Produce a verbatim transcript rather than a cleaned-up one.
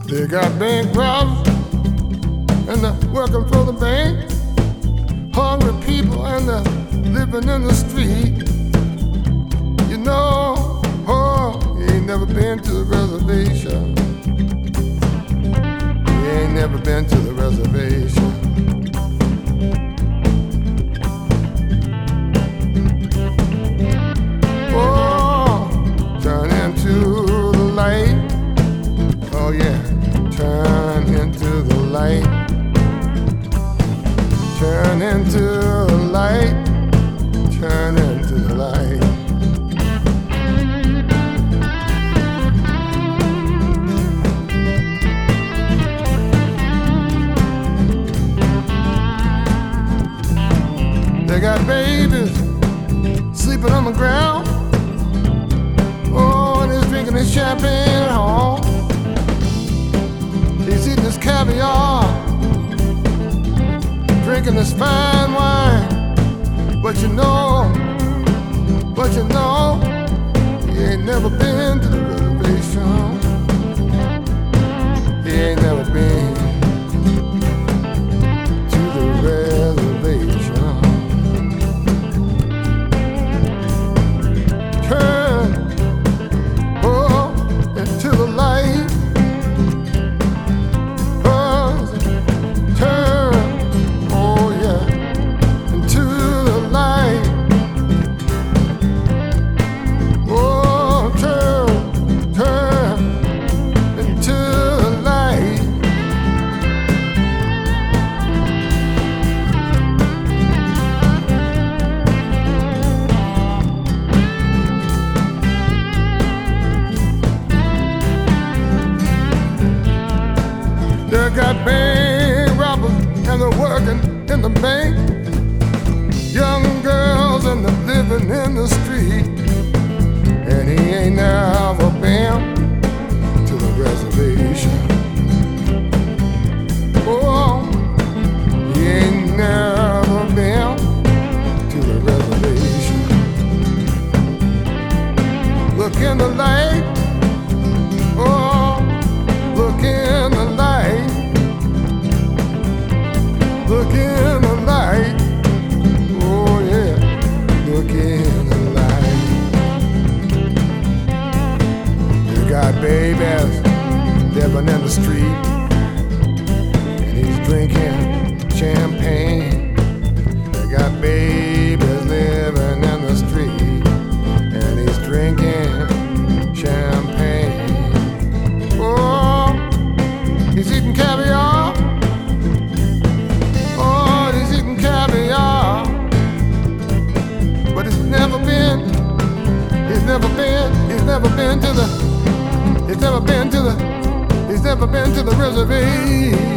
They got bankrupt and they're working for the bank. Hungry people and they're living in the street. You know, oh, you ain't never been to the reservation. You ain't never been to the reservation. Oh, turn into the light. Oh yeah, turn into the light. Turn into the light. Turn into the light. They got babies sleeping on the ground. Oh, and he's drinking his champagne at home. He's eating his caviar, drinking his fine wine. But you know, but you know, he ain't never been to the reservation. He ain't never been to the reservation. Turn, oh, into the light. They got bank robbers and they're working in the bank. Young girls and they're living in the street. And he ain't never been to the reservation. Oh, he ain't never been to the reservation. Look in the light. Oh, look in the light. Look in the light. Oh yeah, look in the light. You got babies living in the street, and he's drinking champagne. You got babies living in the street, and he's drinking champagne. Oh, he's eating caviar. But he's never been, he's never been, he's never been to the, he's never been to the, he's never been to the reservation.